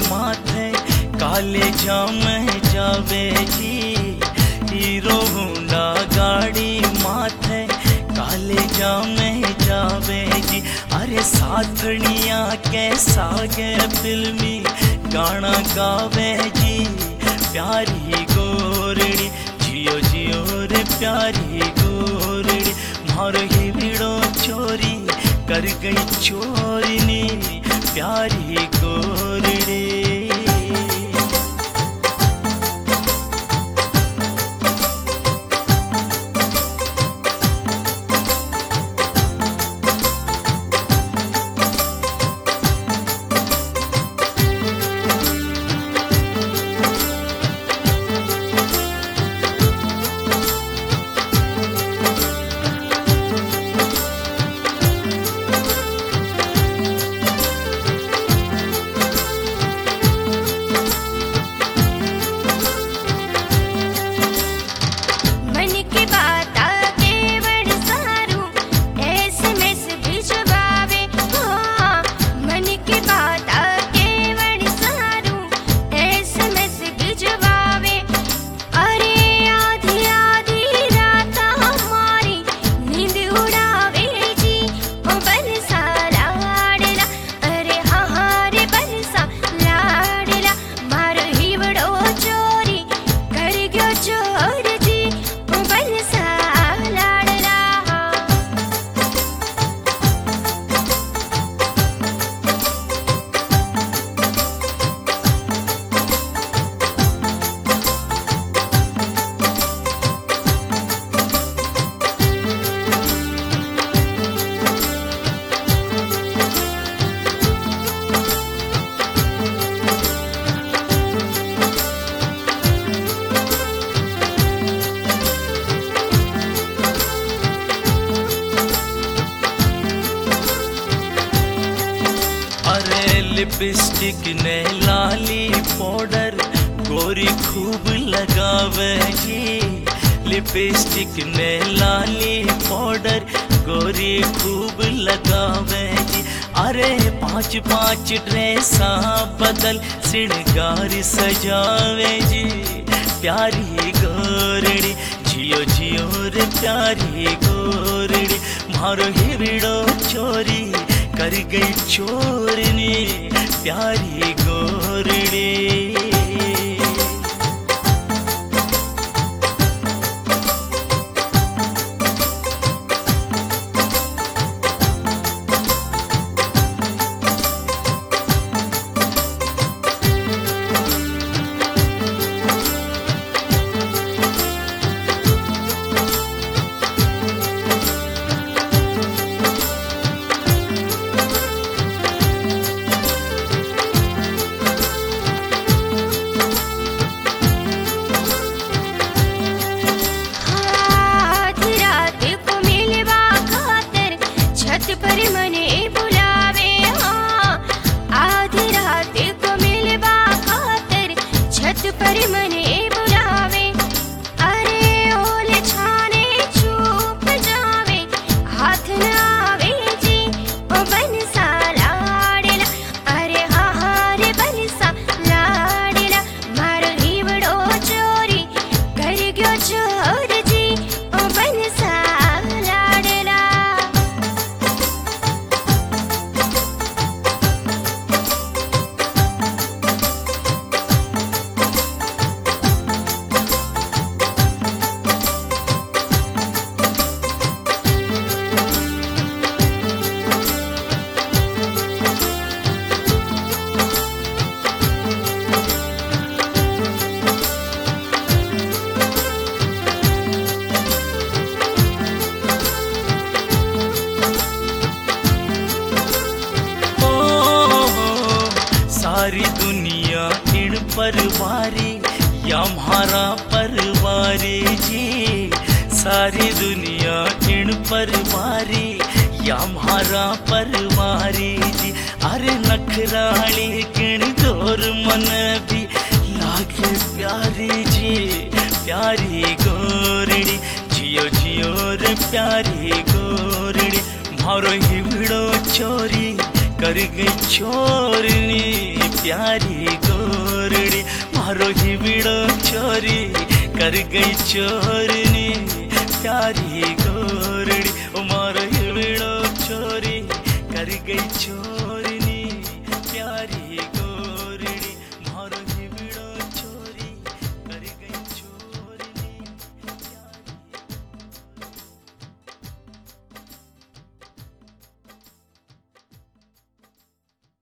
माथे काले जाम जावे जी। हीरो होंडा गाड़ी माथे काले जाम जावे जी। अरे साथनिया कैसा गे फिल्मी गाना गावे जी। प्यारी गोरड़ी जियो जियो रे प्यारी गोरड़ी, मारो ही भिड़ो चोरी कर गई चोरनी प्यारी गोरड़ी। लिपस्टिक ने लाली पाउडर गोरी खूब लगावे जी। लिपस्टिक ने लाली पाउडर गोरी खूब लगावे जी। अरे पाँच पाँच ड्रेसा बदल श्रृंगार सजावे जी। प्यारी गोरड़ी जियो जियो रे प्यारी गोरड़ी, मारो हिरड़ो चोरी कर गई चोरनी प्यारी गोरड़ी। सारी दुनिया इन परवारी या हमारा परवारी जी। सारी दुनिया इन परवारी या हमारा परवारी जी। अरे नखराली किण दौर मन भी लागे प्यारी जी। प्यारी गोरड़ी जियो जियो रे प्यारी गोरड़ी, मारो हिवड़ो चोरी कर गई चोरनी प्यारी गोरड़ी मारो हिबिड़ो चोरी कर गई चोरनी प्यारी